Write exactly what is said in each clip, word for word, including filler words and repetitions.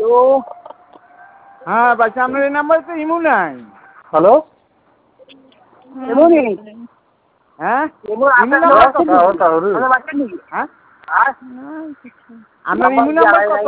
Hello, হ্যাঁ বাচ্চা আপনার এই নাম্বারে তো ইমু নাই। হ্যালো, ইমু নেই? হ্যাঁ ইমু ইমু আপনার নাম্বার আছে কত? নাকি? আপনার বাচ্চা নেই? হ্যাঁ আর আপনার ইমু নাম্বার কত?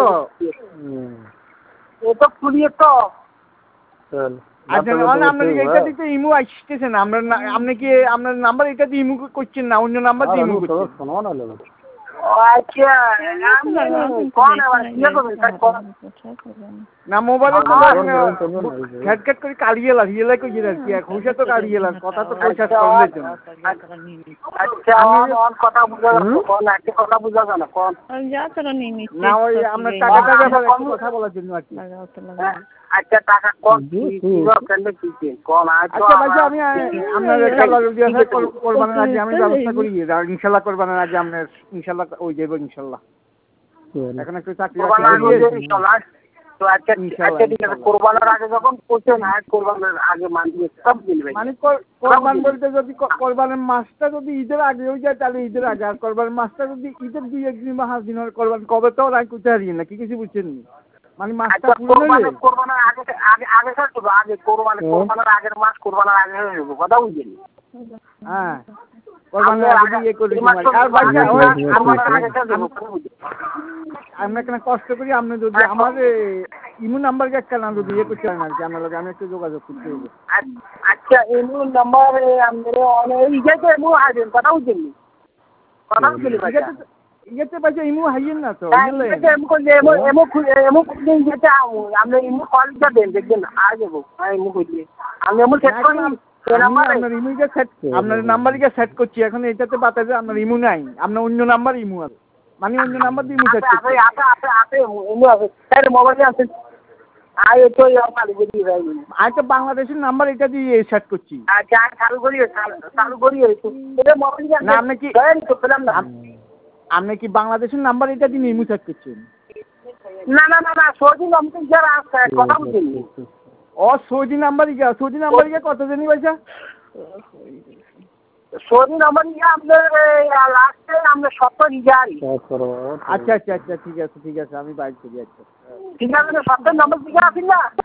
এ তো ফুলিয়ে তো। আচ্ছা না আপনার এইটা দিতে ইমু আসতেছে না। আপনার না- আপনি কি আপনার নাম্বার এটা দিয়ে ইমু করছেন না অন্য নাম্বার দিয়ে ইমু করছেন? ও আচ্ছা, আমি কোন আবার ইয়ে করবেন স্যার কোন? না মোবাইলে তো ঘ্যাট করে কাড়িয়ে লাগ ইয়ে লাগে আর কি খুশা তো কাড়িয়ে লাগ কথা তো পয়সা করলে জন্য। আচ্ছা অন কথা বুঝা যাচ্ছে কোন একটা কথা বুঝা যায় না কোন? না ওই আপনার টাকাটার ব্যাপারে একটু কথা বলার জন্য আর কি। আচ্ছা টাকা কোন কি কি কেন কি কোন আচ্ছা ভাই আমি আপনার কোরবানের আগে আমি ব্যবস্থা করি ইনশাল্লাহ কোরবানের আগে আপনার ইনশাল্লাহ ওই যাবো ইনশাল্লাহ। এখন একটু চাকরি তো আচ্ছা আচ্ছা ঠিক আছে কোরবানের আগে যখন পৌঁছে না কোরবানের আগে মানবে সব মিলবে মানে কোরবান বলতে যদি কোরবানের মাসটা যদি ঈদের আগে হয়ে যায় তাহলে ঈদের আগে আর কোরবানের মাসটা যদি ঈদের দুই একদিন বা পাঁচ দিন হয় কোরবান কবে তো আর করতে হারিয়ে না কি কিছু বুঝছেন নি মানে মাসটা পুরো হলে কোরবানের আগে আগে আগে থাকতো আগে কোরবান কোরবানের আগের মাস কোরবানের আগে হয়ে যাবে কথা বুঝছেন হ্যাঁ কোরবানের আগে ইয়ে করে আর বাচ্চা আমরা কেন কষ্ট করি আপনি যদি আমার ইমু নাম্বারকে একটা না যদি ইয়ে করতে পারেন আর কি আমার লগে আমি একটু যোগাযোগ করতে হবে। আচ্ছা ইমু নাম্বার আমাদের অনেক ইয়েতে ইমু হাইবেন কথা বুঝছেন কথা বুঝছেন ইয়েতে পাইছে ইমু হাইয়েন না তো ইয়েতে ইমু করলে ইমু ইমু ইমু করলে ইয়েতে আমরা ইমু কলটা দেন দেখবেন আ যাবো ইমু করলে আমি ইমু সেট করি আপনার ইমুকে সেট আপনার নাম্বারকে সেট করছি এখন এটাতে বাতাসে আপনার ইমু নাই আপনার অন্য নাম্বার ইমু আছে মানে অন্য নাম্বার দিয়ে ইমু সেট করছি আপনি আপনি আপনি ইমু আছে স্যার মোবাইলে আছে আর তো মালিক দিয়ে ভাই আর তো বাংলাদেশের নাম্বার এটা দিয়ে সেট করছি আচ্ছা চালু করি চালু করি এটা মোবাইল না আপনি কি তো পেলাম না আপনি কি বাংলাদেশের নাম্বার এটা দিয়ে ইমু সেট করছেন না না না না সৌদি নাম্বার যারা আছে কথা বুঝিনি ও সৌদি নাম্বার ইয়া সৌদি নাম্বার ইয়া কত জানি পয়সা সৌদি নাম্বার ইয়া আপনার লাস্টে আমরা সত্তর হাজার আচ্ছা আচ্ছা আচ্ছা ঠিক আছে ঠিক আছে আমি বাইর করি আচ্ছা ঠিক আছে সত্তর নম্বর দিকে আসেন না